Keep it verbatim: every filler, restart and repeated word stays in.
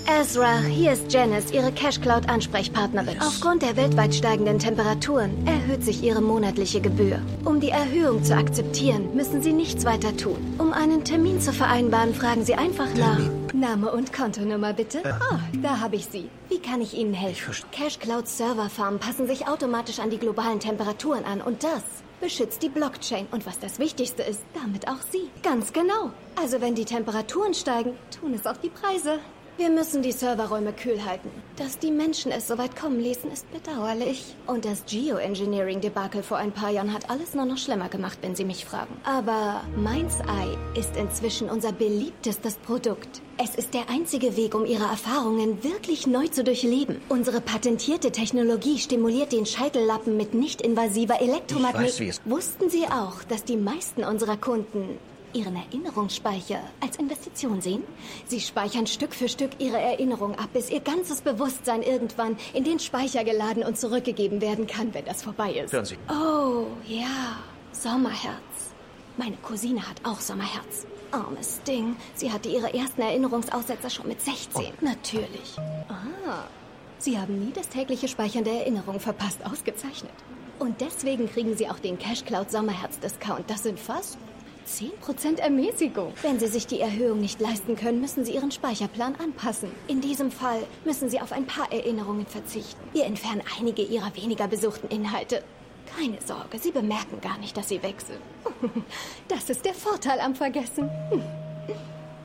Ezra, hier ist Janice, Ihre Cash Cloud Ansprechpartnerin. Yes. Aufgrund der weltweit steigenden Temperaturen erhöht sich Ihre monatliche Gebühr. Um die Erhöhung zu akzeptieren, müssen Sie nichts weiter tun. Um einen Termin zu vereinbaren, fragen Sie einfach nach. Name und Kontonummer bitte. Äh. Oh, da habe ich Sie. Wie kann ich Ihnen helfen? Cash Cloud Serverfarmen passen sich automatisch an die globalen Temperaturen an und das beschützt die Blockchain. Und was das Wichtigste ist, damit auch Sie. Ganz genau. Also wenn die Temperaturen steigen, tun es auch die Preise. Wir müssen die Serverräume kühl halten. Dass die Menschen es so weit kommen ließen, ist bedauerlich. Und das Geoengineering-Debakel vor ein paar Jahren hat alles nur noch schlimmer gemacht, wenn Sie mich fragen. Aber Mind's Eye ist inzwischen unser beliebtestes Produkt. Es ist der einzige Weg, um Ihre Erfahrungen wirklich neu zu durchleben. Unsere patentierte Technologie stimuliert den Scheitellappen mit nicht-invasiver Elektromagnetik. Wussten Sie auch, dass die meisten unserer Kunden Ihren Erinnerungsspeicher als Investition sehen? Sie speichern Stück für Stück Ihre Erinnerung ab, bis Ihr ganzes Bewusstsein irgendwann in den Speicher geladen und zurückgegeben werden kann, wenn das vorbei ist. Hören Sie. Oh, ja. Sommerherz. Meine Cousine hat auch Sommerherz. Armes Ding. Sie hatte ihre ersten Erinnerungsaussetzer schon mit sechzehn. Oh. Natürlich. Ah. Sie haben nie das tägliche Speichern der Erinnerung verpasst. Ausgezeichnet. Und deswegen kriegen Sie auch den Cash Cloud Sommerherz-Discount. Das sind fast zehn Prozent Ermäßigung. Wenn Sie sich die Erhöhung nicht leisten können, müssen Sie Ihren Speicherplan anpassen. In diesem Fall müssen Sie auf ein paar Erinnerungen verzichten. Wir entfernen einige Ihrer weniger besuchten Inhalte. Keine Sorge, Sie bemerken gar nicht, dass Sie weg sind. Das ist der Vorteil am Vergessen.